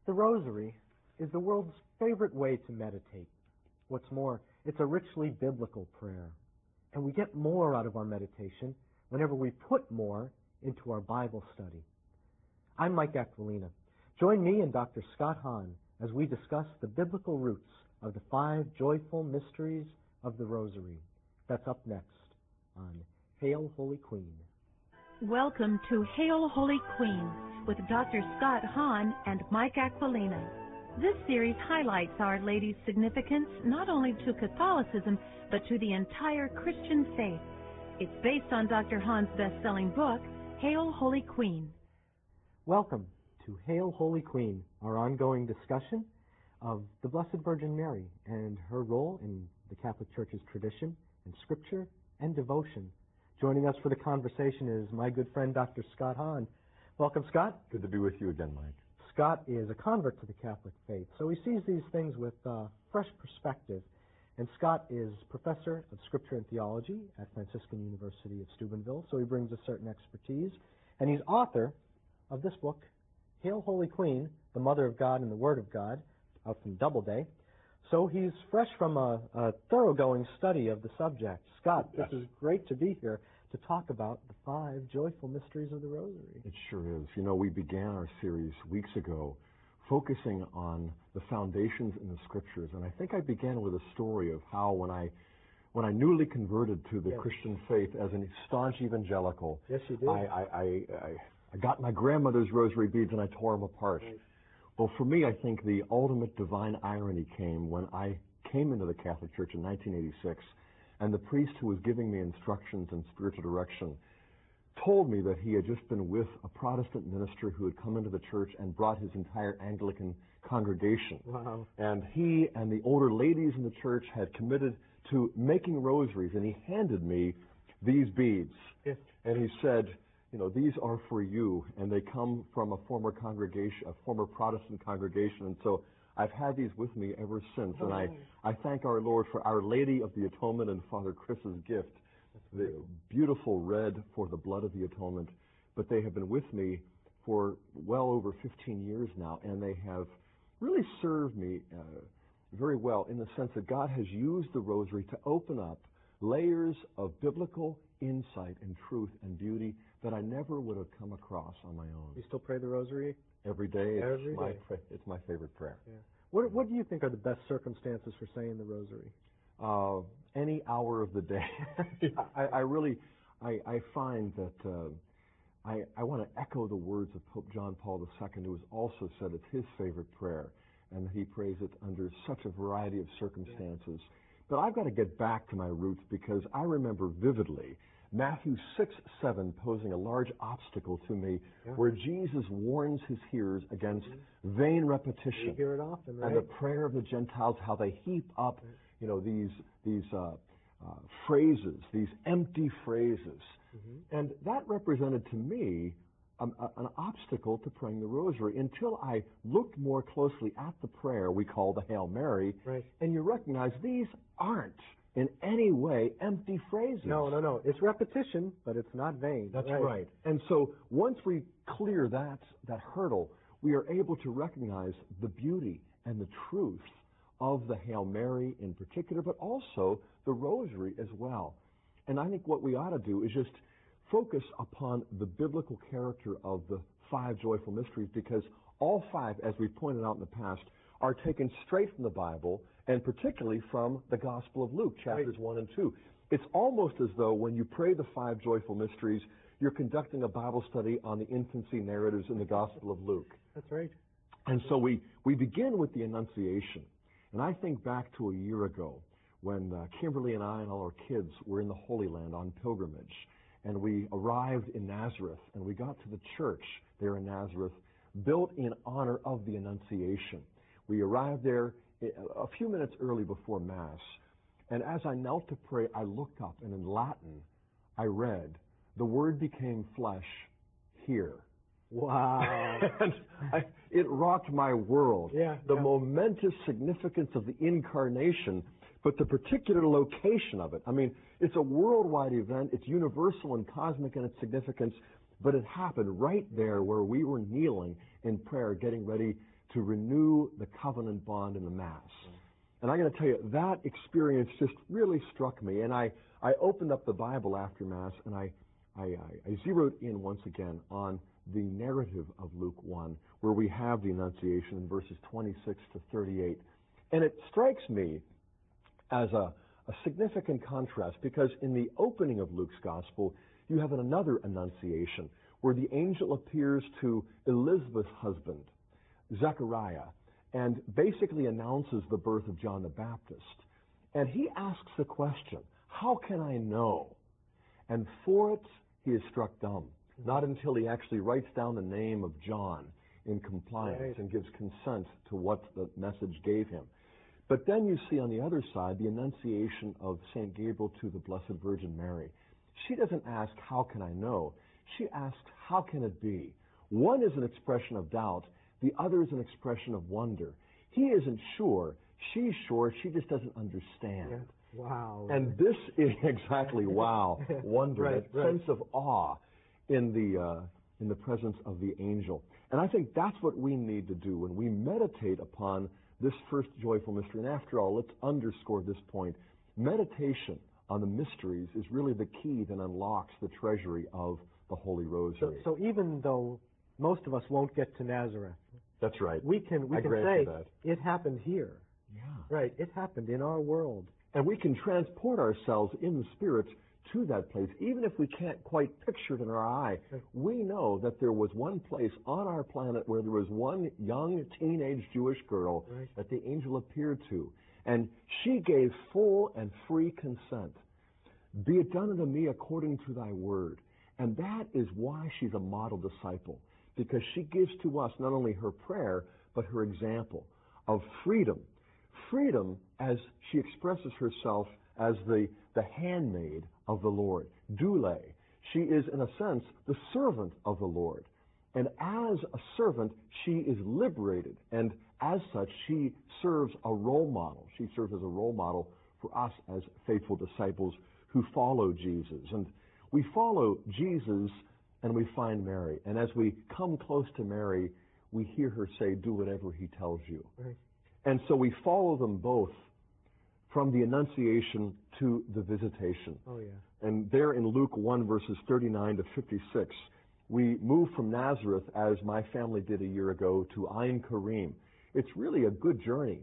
The Rosary is the world's favorite way to meditate. What's more, it's a richly biblical prayer. And we get more out of our meditation whenever we put more into our Bible study. I'm Mike Aquilina. Join me and Dr. Scott Hahn as we discuss the biblical roots of the 5 joyful mysteries of the Rosary. That's up next on Hail, Holy Queen. Welcome to Hail, Holy Queen with Dr. Scott Hahn and Mike Aquilina. This series highlights Our Lady's significance not only to Catholicism, but to the entire Christian faith. It's based on Dr. Hahn's best-selling book, Hail, Holy Queen. Welcome to Hail, Holy Queen, our ongoing discussion of the Blessed Virgin Mary and her role in the Catholic Church's tradition and scripture and devotion. Joining us for the conversation is my good friend, Dr. Scott Hahn. Welcome, Scott. Good to be with you again, Mike. Scott is a convert to the Catholic faith, so he sees these things with fresh perspective. And Scott is professor of Scripture and Theology at Franciscan University of Steubenville, so he brings a certain expertise. And he's author of this book, Hail, Holy Queen, the Mother of God and the Word of God, out from Doubleday. So he's fresh from a thoroughgoing study of the subject. Scott, this is great to be here to talk about the 5 joyful mysteries of the Rosary. It sure is. You know, we began our series weeks ago focusing on the foundations in the Scriptures, and I think I began with a story of how when I newly converted to the Christian faith as a staunch evangelical, yes, you did. I got my grandmother's rosary beads and I tore them apart. Right. Well, for me, I think the ultimate divine irony came when I came into the Catholic Church in 1986, and the priest who was giving me instructions and spiritual direction told me that he had just been with a Protestant minister who had come into the church and brought his entire Anglican congregation. Wow. And he and the older ladies in the church had committed to making rosaries, and he handed me these beads. Yes. And he said, you know, these are for you, and they come from a former congregation, a former Protestant congregation, and so I've had these with me ever since, and I thank our Lord for Our Lady of the Atonement and Father Chris's gift, the beautiful red for the blood of the atonement, but they have been with me for well over 15 years now, and they have really served me very well in the sense that God has used the Rosary to open up layers of biblical insight and truth and beauty that I never would have come across on my own. You still pray the Rosary? Every day. Every day. It's my favorite prayer. Yeah. What do you think are the best circumstances for saying the Rosary? Any hour of the day. I find that I want to echo the words of Pope John Paul II, who has also said it's his favorite prayer, and that he prays it under such a variety of circumstances. Yeah. But I've got to get back to my roots because I remember vividly Matthew 6:7 posing a large obstacle to me, where Jesus warns his hearers against vain repetition. You hear it often, right? And the prayer of the Gentiles, how they heap up, you know, these phrases, these empty phrases. And that represented to me an obstacle to praying the Rosary until I looked more closely at the prayer we call the Hail Mary, and you recognize these aren't in any way empty phrases. No. It's repetition, but it's not vain. That's right. And so once we clear that hurdle, we are able to recognize the beauty and the truth of the Hail Mary in particular, but also the Rosary as well. And I think what we ought to do is just focus upon the biblical character of the 5 joyful mysteries, because all 5, as we pointed out in the past, are taken straight from the Bible, and particularly from the Gospel of Luke, chapters 1 and 2. It's almost as though when you pray the 5 joyful mysteries, you're conducting a Bible study on the infancy narratives in the Gospel of Luke. That's right. And so we begin with the Annunciation. And I think back to a year ago when Kimberly and I and all our kids were in the Holy Land on pilgrimage. And we arrived in Nazareth, and we got to the church there in Nazareth, built in honor of the Annunciation. We arrived there a few minutes early before Mass, and as I knelt to pray, I looked up, and in Latin, I read, "The Word became flesh here." Wow. And it rocked my world. The momentous significance of the Incarnation, but the particular location of it. I mean, it's a worldwide event. It's universal and cosmic in its significance, but it happened right there where we were kneeling in prayer, getting ready to renew the covenant bond in the Mass. And I'm going to tell you, that experience just really struck me. And I opened up the Bible after Mass, and I zeroed in once again on the narrative of Luke 1, where we have the Annunciation in verses 26 to 38. And it strikes me as a significant contrast, because in the opening of Luke's Gospel, you have another Annunciation, where the angel appears to Elizabeth's husband, Zechariah, and basically announces the birth of John the Baptist. And he asks the question, how can I know? And for it, he is struck dumb. Not until he actually writes down the name of John in compliance and gives consent to what the message gave him. But then you see on the other side the Annunciation of St. Gabriel to the Blessed Virgin Mary. She doesn't ask, how can I know? She asks, how can it be? One is an expression of doubt. The other is an expression of wonder. He isn't sure. She's sure. She just doesn't understand. Yeah. Wow. And this is exactly wow, wonder, that sense of awe in the presence of the angel. And I think that's what we need to do when we meditate upon this first joyful mystery. And after all, let's underscore this point. Meditation on the mysteries is really the key that unlocks the treasury of the Holy Rosary. So even though most of us won't get to Nazareth, that's right. We can say it happened here. Yeah. Right. It happened in our world. And we can transport ourselves in the Spirit to that place. Even if we can't quite picture it in our eye, we know that there was one place on our planet where there was one young teenage Jewish girl that the angel appeared to. And she gave full and free consent. Be it done unto me according to thy word. And that is why she's a model disciple, because she gives to us not only her prayer, but her example of freedom. Freedom as she expresses herself as the handmaid of the Lord, doule. She is, in a sense, the servant of the Lord. And as a servant, she is liberated. And as such, she serves a role model. She serves as a role model for us as faithful disciples who follow Jesus. And we follow Jesus and we find Mary. And as we come close to Mary, we hear her say, do whatever he tells you. Right. And so we follow them both from the Annunciation to the Visitation. Oh, yeah. And there in Luke 1, verses 39 to 56, we move from Nazareth, as my family did a year ago, to Ein Karim. It's really a good journey.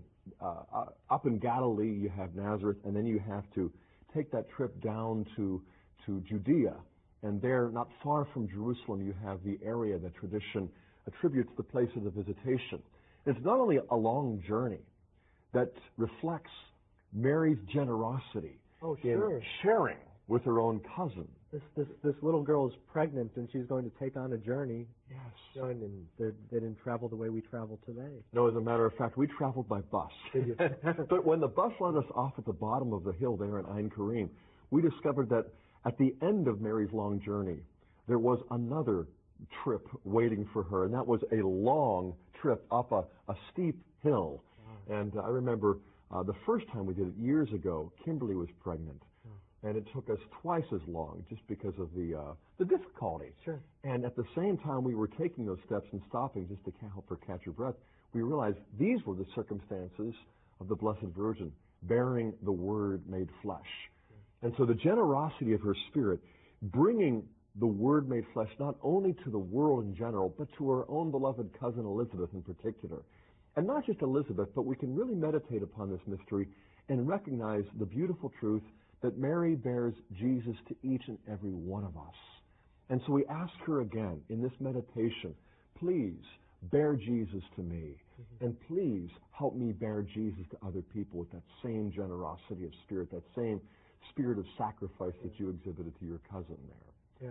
Up in Galilee, you have Nazareth, and then you have to take that trip down to Judea. And there, not far from Jerusalem, you have the area that tradition attributes the place of the Visitation. It's not only a long journey that reflects Mary's generosity in sharing with her own cousin. This little girl is pregnant, and she's going to take on a journey. Yes. And they didn't travel the way we travel today. No, as a matter of fact, we traveled by bus. Did you? But when the bus let us off at the bottom of the hill there in Ein Karim, we discovered that at the end of Mary's long journey, there was another trip waiting for her, and that was a long trip up a steep hill. Wow. And I remember the first time we did it years ago, Kimberly was pregnant. And it took us twice as long just because of the difficulty. Sure. And at the same time we were taking those steps and stopping just to help her catch her breath, we realized these were the circumstances of the Blessed Virgin bearing the Word made flesh. And so the generosity of her Spirit, bringing the Word made flesh not only to the world in general, but to her own beloved cousin Elizabeth in particular. And not just Elizabeth, but we can really meditate upon this mystery and recognize the beautiful truth that Mary bears Jesus to each and every one of us. And so we ask her again in this meditation, please bear Jesus to me, and please help me bear Jesus to other people with that same generosity of spirit, that same spirit of sacrifice that you exhibited to your cousin there. Yeah.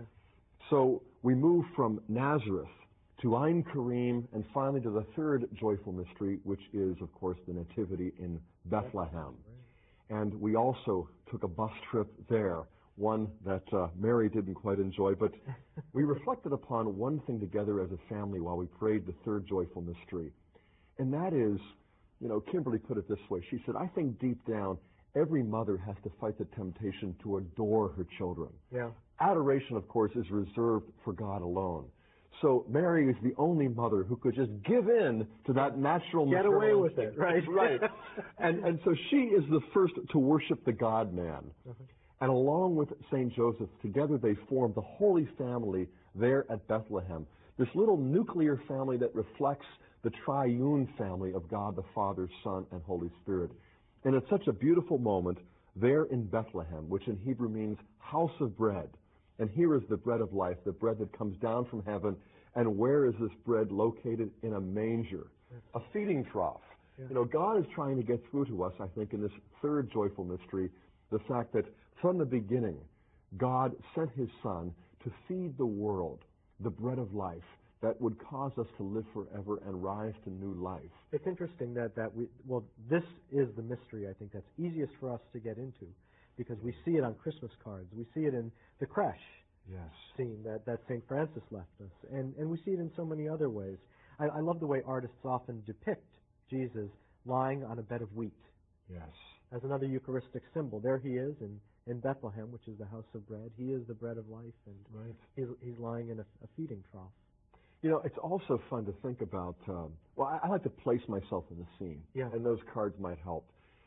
So we move from Nazareth to Ein Karim, and finally to the third joyful mystery, which is, of course, the Nativity in Bethlehem. And we also took a bus trip there, one that Mary didn't quite enjoy, but we reflected upon one thing together as a family while we prayed the third joyful mystery. And that is, Kimberly put it this way. She said, I think deep down, every mother has to fight the temptation to adore her children. Yeah. Adoration, of course, is reserved for God alone. So Mary is the only mother who could just give in to that natural Get maternal away with instinct. it, right? Right. And so she is the first to worship the God-man. And along with St. Joseph, together they form the Holy Family there at Bethlehem. This little nuclear family that reflects the triune family of God the Father, Son, and Holy Spirit. And it's such a beautiful moment there in Bethlehem, which in Hebrew means house of bread. And here is the bread of life, the bread that comes down from heaven. And where is this bread located? In a manger, a feeding trough. Yeah. You know, God is trying to get through to us, I think, in this third joyful mystery, the fact that from the beginning, God sent his Son to feed the world the bread of life that would cause us to live forever and rise to new life. It's interesting that this is the mystery, I think, that's easiest for us to get into, because we see it on Christmas cards. We see it in the creche scene that St. Francis left us. And we see it in so many other ways. I love the way artists often depict Jesus lying on a bed of wheat. Yes. As another Eucharistic symbol. There he is in Bethlehem, which is the house of bread. He is the bread of life, and he's lying in a feeding trough. You know, it's also fun to think about, I like to place myself in the scene, and those cards might help.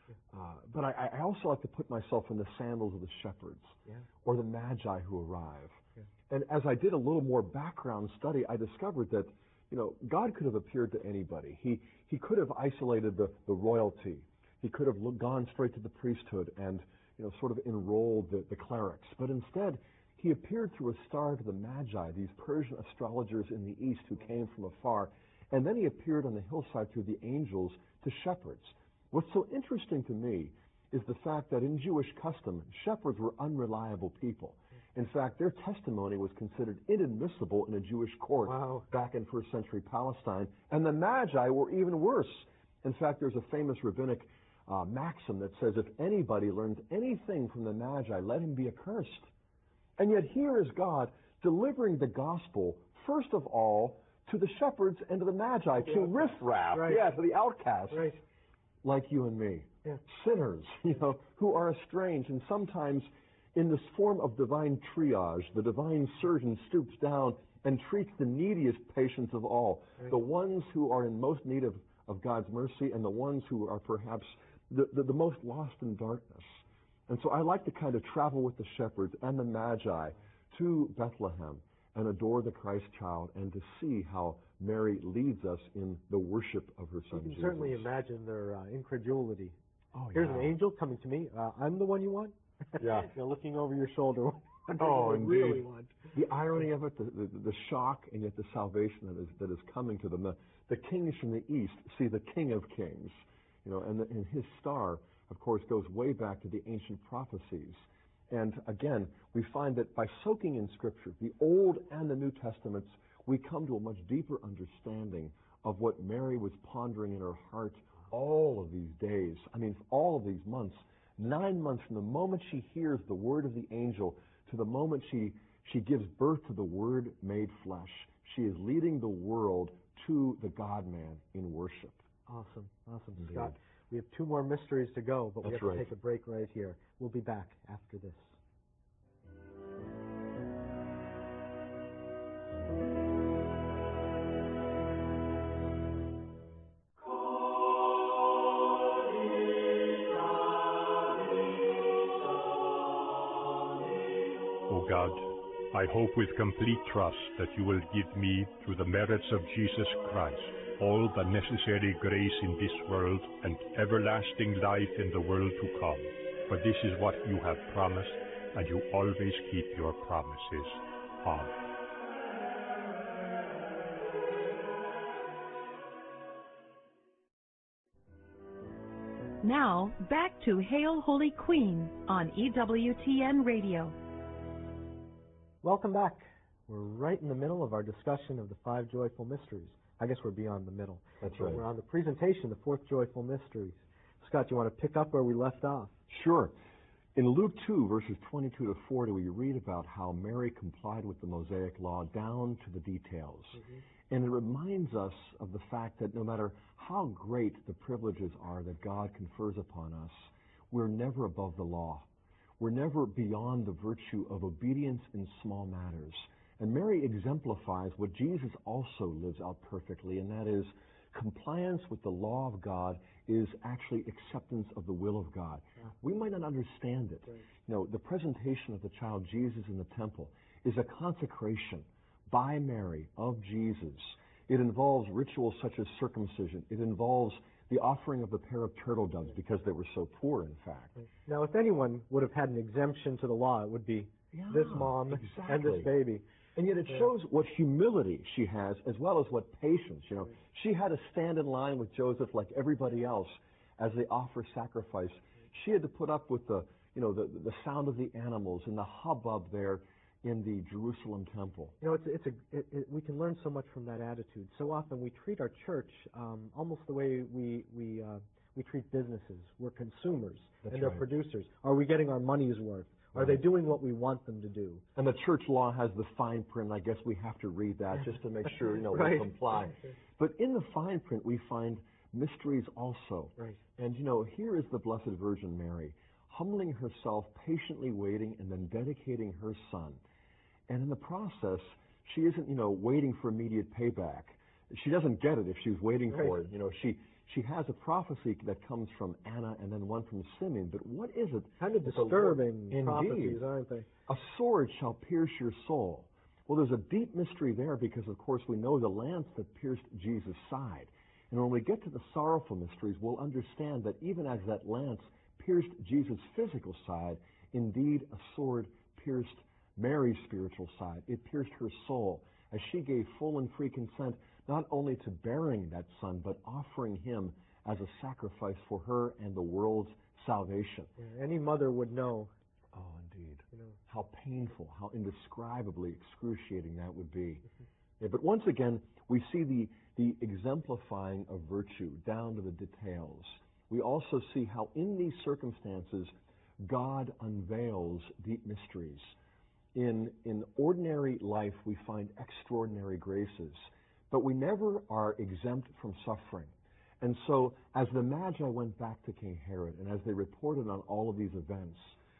But I also like to put myself in the sandals of the shepherds or the magi who arrive. And as I did a little more background study, I discovered that, you know, God could have appeared to anybody. He could have isolated the royalty. He could have gone straight to the priesthood and, you know, sort of enrolled the clerics. But instead, he appeared through a star to the Magi, these Persian astrologers in the east who came from afar. And then he appeared on the hillside through the angels to shepherds. What's so interesting to me is the fact that in Jewish custom, shepherds were unreliable people. In fact, their testimony was considered inadmissible in a Jewish court back in first century Palestine. And the Magi were even worse. In fact, there's a famous rabbinic maxim that says, if anybody learns anything from the Magi, let him be accursed. And yet here is God delivering the gospel, first of all, to the shepherds and to the Magi, to riffraff, to the outcasts, like you and me, sinners, you know, who are estranged. And sometimes in this form of divine triage, the divine surgeon stoops down and treats the neediest patients of all, the ones who are in most need of God's mercy and the ones who are perhaps the most lost in darkness. And so I like to kind of travel with the shepherds and the Magi to Bethlehem and adore the Christ child and to see how Mary leads us in the worship of her Son Jesus. You can certainly imagine their incredulity. Oh, Here's an angel coming to me. I'm the one you want? Yeah. You're looking over your shoulder. Oh, indeed. Really want. The irony of it, the shock, and yet the salvation that is coming to them. The kings from the east see the King of Kings, you know, and his star, of course, goes way back to the ancient prophecies. And again, we find that by soaking in Scripture, the Old and the New Testaments, we come to a much deeper understanding of what Mary was pondering in her heart all of these days. I mean, all of these months. 9 months from the moment she hears the word of the angel to the moment she gives birth to the Word made flesh. She is leading the world to the God-man in worship. Awesome, Scott. We have 2 more mysteries to go, but we have to take a break right here. We'll be back after this. O God, I hope with complete trust that you will give me, through the merits of Jesus Christ, all the necessary grace in this world and everlasting life in the world to come. For this is what you have promised, and you always keep your promises. Amen. Now, back to Hail Holy Queen on EWTN Radio. Welcome back. We're right in the middle of our discussion of the 5 joyful mysteries. I guess we're beyond the middle. That's right. We're on the presentation, the 4th joyful mysteries. Scott, you want to pick up where we left off? Sure. In Luke 2, verses 22 to 40, we read about how Mary complied with the Mosaic law down to the details. And it reminds us of the fact that no matter how great the privileges are that God confers upon us, we're never above the law. We're never beyond the virtue of obedience in small matters. And Mary exemplifies what Jesus also lives out perfectly, and that is compliance with the law of God is actually acceptance of the will of God. Yeah. We might not understand it. Right. You know, the presentation of the child Jesus in the temple is a consecration by Mary of Jesus. It involves rituals such as circumcision. It involves the offering of a pair of turtle doves because they were so poor, in fact. Now, if anyone would have had an exemption to the law, it would be this mom and this baby. And yet it shows what humility she has as well as what patience. You know, she had to stand in line with Joseph like everybody else as they offer sacrifice. She had to put up with the sound of the animals and the hubbub there in the Jerusalem temple. You know, we can learn so much from that attitude. So often we treat our church almost the way we treat businesses. We're consumers and they're producers. Are we getting our money's worth? Are they doing what we want them to do? And the church law has the fine print. I guess we have to read that just to make sure, Right. we comply. But in the fine print, we find mysteries also. Right. And, here is the Blessed Virgin Mary, humbling herself, patiently waiting, and then dedicating her son. And in the process, she isn't, waiting for immediate payback. She doesn't get it if she's waiting for it. She has a prophecy that comes from Anna and then one from Simeon. But what is it? Kind of disturbing prophecies, aren't they? A sword shall pierce your soul. Well, there's a deep mystery there because, of course, we know the lance that pierced Jesus' side. And when we get to the sorrowful mysteries, we'll understand that even as that lance pierced Jesus' physical side, indeed a sword pierced Mary's spiritual side. It pierced her soul as she gave full and free consent not only to bearing that son, but offering him as a sacrifice for her and the world's salvation. Yeah, any mother would know. Oh, indeed. How painful, how indescribably excruciating that would be. Yeah, but once again, we see the exemplifying of virtue down to the details. We also see how in these circumstances, God unveils deep mysteries. In ordinary life, we find extraordinary graces, but we never are exempt from suffering. And so, as the Magi went back to King Herod, and as they reported on all of these events,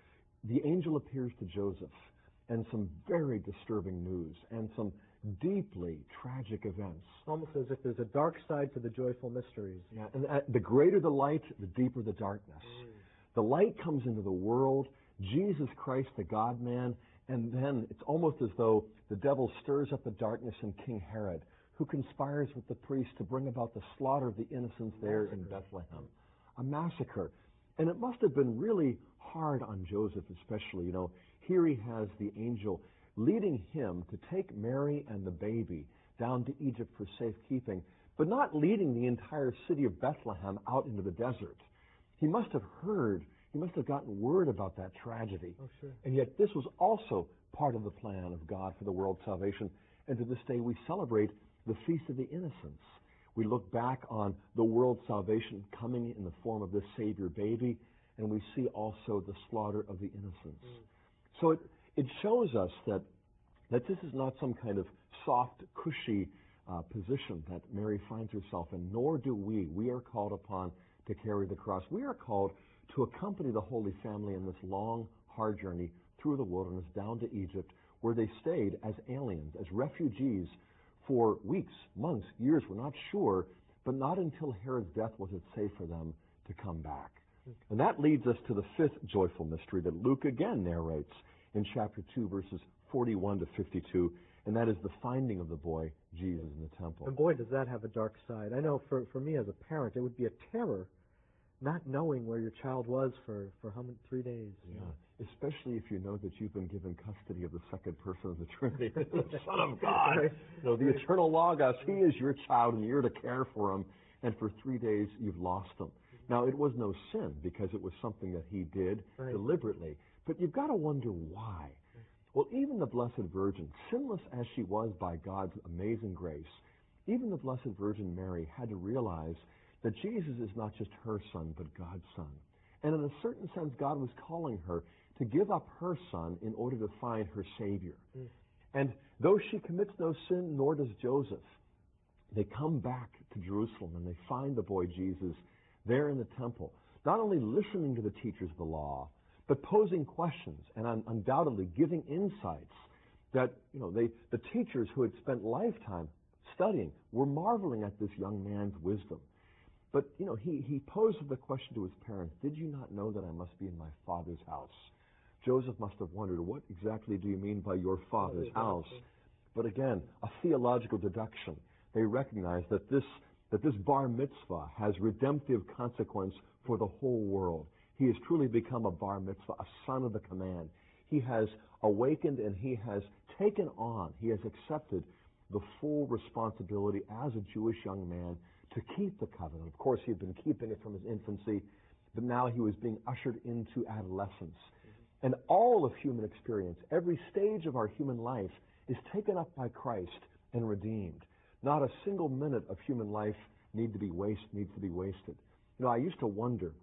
the angel appears to Joseph, and some very disturbing news, and some deeply tragic events. Almost as if there's a dark side to the joyful mysteries. Yeah, and the greater the light, the deeper the darkness. The light comes into the world, Jesus Christ, the God-man, and then it's almost as though the devil stirs up the darkness in King Herod, who conspires with the priests to bring about the slaughter of the innocents there in Bethlehem. A massacre. And it must have been really hard on Joseph especially. Here he has the angel leading him to take Mary and the baby down to Egypt for safekeeping, but not leading the entire city of Bethlehem out into the desert. He must have gotten word about that tragedy. Oh, sure. And yet this was also part of the plan of God for the world's salvation. And to this day we celebrate the Feast of the Innocents. We look back on the world's salvation coming in the form of this Savior baby, and we see also the slaughter of the innocents. So it shows us that this is not some kind of soft, cushy position that Mary finds herself in, nor do we. We are called upon to carry the cross. We are called to accompany the Holy Family in this long, hard journey through the wilderness down to Egypt, where they stayed as aliens, as refugees, for weeks, months, years, we're not sure, but not until Herod's death was it safe for them to come back. And that leads us to the fifth joyful mystery that Luke again narrates in chapter 2, verses 41 to 52, and that is the finding of the boy Jesus in the temple. And boy, does that have a dark side. I know for me as a parent, it would be a terror not knowing where your child was for how many, 3 days. Yeah, especially if you know that you've been given custody of the second person of the Trinity, the Son of God. Right. The eternal Logos, He is your child, and you're to care for Him, and for 3 days you've lost Him. Now, it was no sin, because it was something that He did deliberately, but you've got to wonder why. Well, even the Blessed Virgin, sinless as she was by God's amazing grace, even the Blessed Virgin Mary had to realize that Jesus is not just her son, but God's son. And in a certain sense, God was calling her to give up her son in order to find her Savior. And though she commits no sin, nor does Joseph, they come back to Jerusalem and they find the boy Jesus there in the temple, not only listening to the teachers of the law, but posing questions and undoubtedly giving insights that, the teachers who had spent lifetime studying were marveling at this young man's wisdom. But, he posed the question to his parents, did you not know that I must be in my Father's house? Joseph must have wondered, what exactly do you mean by your Father's house? But again, a theological deduction. They recognize that this bar mitzvah has redemptive consequence for the whole world. He has truly become a bar mitzvah, a son of the command. He has awakened and he has taken on, he has accepted the full responsibility as a Jewish young man to keep the covenant. Of course, he had been keeping it from his infancy, but now he was being ushered into adolescence. And all of human experience, every stage of our human life, is taken up by Christ and redeemed. Not a single minute of human life needs to be wasted. I used to wonder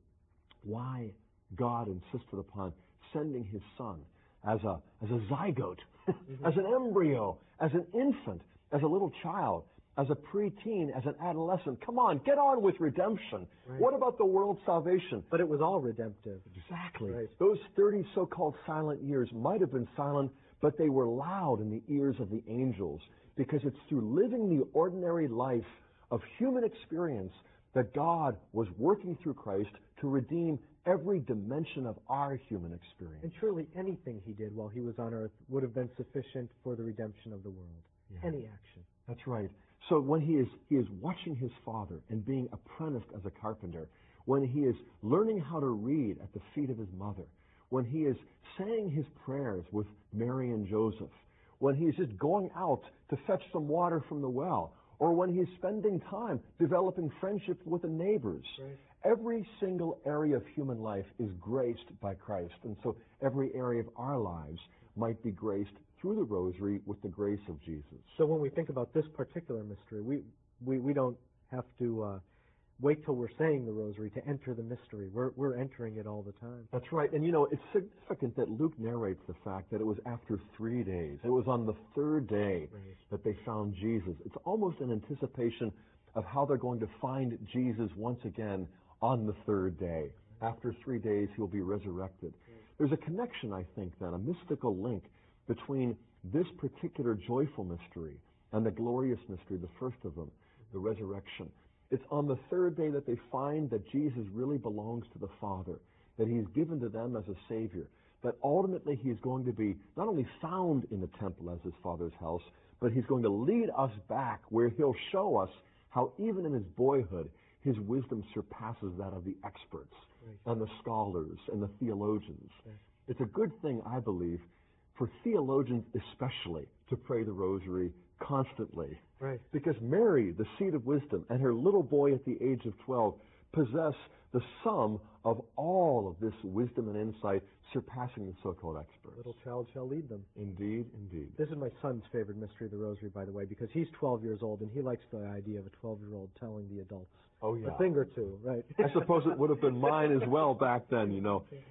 why God insisted upon sending his son as a zygote, as an embryo, as an infant, as a little child, as a preteen, as an adolescent. Come on, get on with redemption. Right. What about the world's salvation? But it was all redemptive. Exactly. Right. Those 30 so-called silent years might have been silent, but they were loud in the ears of the angels, because it's through living the ordinary life of human experience that God was working through Christ to redeem every dimension of our human experience. And surely anything he did while he was on earth would have been sufficient for the redemption of the world. Yeah. Any action. That's right. So when he is watching his father and being apprenticed as a carpenter, when he is learning how to read at the feet of his mother, when he is saying his prayers with Mary and Joseph, when he's just going out to fetch some water from the well, or when he's spending time developing friendship with the neighbors. Right. Every single area of human life is graced by Christ. And so every area of our lives might be graced through the rosary with the grace of Jesus. So when we think about this particular mystery, we don't have to wait till we're saying the rosary to enter the mystery. We're entering it all the time. That's right. And it's significant that Luke narrates the fact that it was after 3 days. It was on the third day that they found Jesus. It's almost an anticipation of how they're going to find Jesus once again on the third day. After 3 days, he'll be resurrected. There's a connection, I think, then, a mystical link between this particular joyful mystery and the glorious mystery, the first of them, the resurrection. It's on the third day that they find that Jesus really belongs to the Father, that he's given to them as a Savior, that ultimately he's going to be not only found in the temple as his Father's house, but he's going to lead us back where he'll show us how even in his boyhood, his wisdom surpasses that of the experts and the scholars and the theologians. It's a good thing, I believe, for theologians especially, to pray the rosary constantly. Right. Because Mary, the seat of wisdom, and her little boy at the age of 12 possess the sum of all of this wisdom and insight, surpassing the so-called experts. Little child shall lead them. Indeed, indeed. This is my son's favorite mystery of the rosary, by the way, because he's 12 years old, and he likes the idea of a 12-year-old telling the adults a thing or two, right? I suppose it would have been mine as well back then,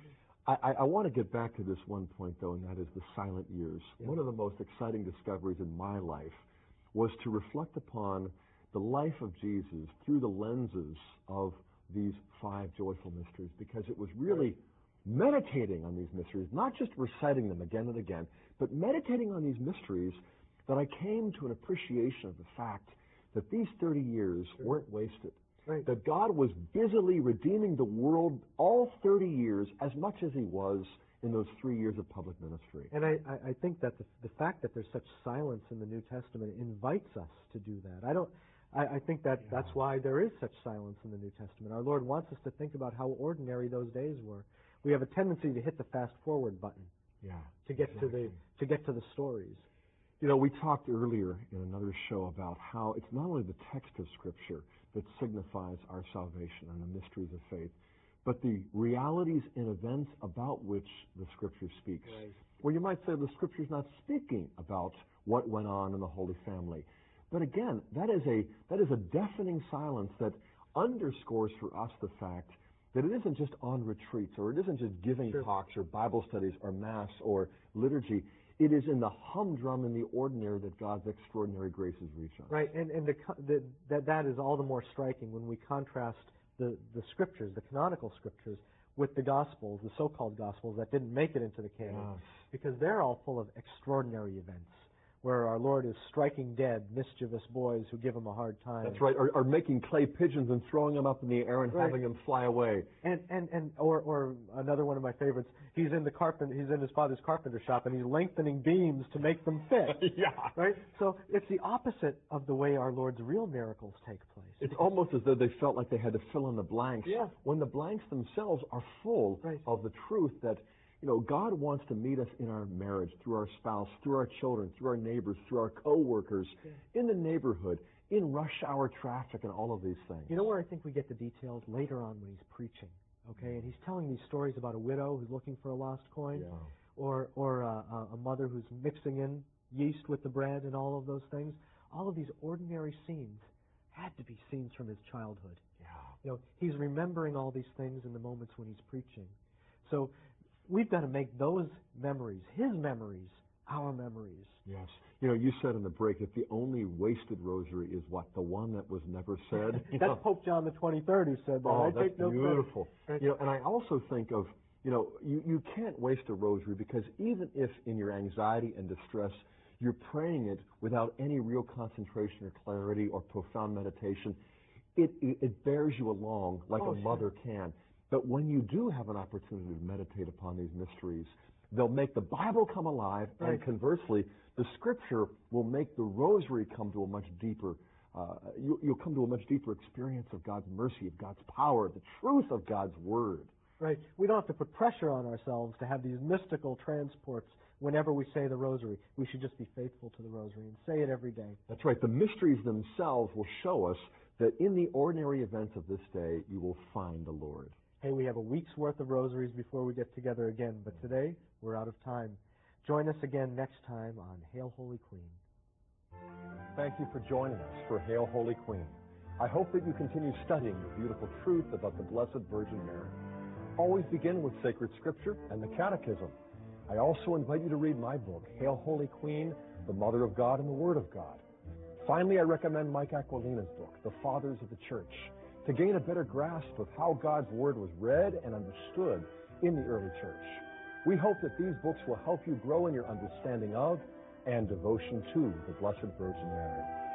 I want to get back to this one point, though, and that is the silent years. Yeah. One of the most exciting discoveries in my life was to reflect upon the life of Jesus through the lenses of these 5 joyful mysteries, because it was really meditating on these mysteries, not just reciting them again and again, but meditating on these mysteries that I came to an appreciation of the fact that these 30 years weren't wasted. Right. That God was busily redeeming the world all 30 years as much as he was in those 3 years of public ministry. And I think that the fact that there's such silence in the New Testament invites us to do that. I think that's why there is such silence in the New Testament. Our Lord wants us to think about how ordinary those days were. We have a tendency to hit the fast forward button. To get to the stories. We talked earlier in another show about how it's not only the text of Scripture that signifies our salvation and the mysteries of faith, but the realities and events about which the Scripture speaks. Right. Well, you might say the Scripture's not speaking about what went on in the Holy Family. But again, that is a deafening silence that underscores for us the fact that it isn't just on retreats, or it isn't just giving talks or Bible studies or Mass or liturgy. It is in the humdrum and the ordinary that God's extraordinary graces reach us. Right, and that is all the more striking when we contrast the Scriptures, the canonical Scriptures, with the Gospels, the so-called Gospels that didn't make it into the canon, Yes. because they're all full of extraordinary events where our Lord is striking dead mischievous boys who give him a hard time. That's right. Or making clay pigeons and throwing them up in the air and Right. having them fly away. Or another one of my favorites. He's in his father's carpenter shop and he's lengthening beams to make them fit. Yeah. Right? So it's the opposite of the way our Lord's real miracles take place. It's almost as though they felt like they had to fill in the blanks. Yeah. When the blanks themselves are full Right. of the truth that, God wants to meet us in our marriage, through our spouse, through our children, through our neighbors, through our co-workers, in the neighborhood, in rush hour traffic, and all of these things. You know where I think we get the details? Later on when he's preaching. Okay? And he's telling these stories about a widow who's looking for a lost coin. Yeah. Or a mother who's mixing in yeast with the bread and all of those things. All of these ordinary scenes had to be scenes from his childhood. Yeah. He's remembering all these things in the moments when he's preaching. So we've got to make those memories, his memories, our memories. Yes. You said in the break that the only wasted rosary is what? The one that was never said? That's Pope John the 23rd who said that. Oh, I that's take no credit. beautiful. Right. And I also think of, you can't waste a rosary, because even if in your anxiety and distress you're praying it without any real concentration or clarity or profound meditation, it bears you along like a mother can. But when you do have an opportunity to meditate upon these mysteries, they'll make the Bible come alive, Right. and conversely, the Scripture will make the rosary come to a much deeper, you'll come to a much deeper experience of God's mercy, of God's power, the truth of God's Word. Right. We don't have to put pressure on ourselves to have these mystical transports whenever we say the rosary. We should just be faithful to the rosary and say it every day. That's right. The mysteries themselves will show us that in the ordinary events of this day, you will find the Lord. Hey, we have a week's worth of rosaries before we get together again, but today we're out of time. Join us again next time on Hail Holy Queen. Thank you for joining us for Hail Holy Queen. I hope that you continue studying the beautiful truth about the Blessed Virgin Mary. Always begin with sacred scripture and the Catechism. I also invite you to read my book, Hail Holy Queen, the Mother of God and the Word of God. Finally, I recommend Mike Aquilina's book, The Fathers of the Church, to gain a better grasp of how God's Word was read and understood in the early church. We hope that these books will help you grow in your understanding of and devotion to the Blessed Virgin Mary.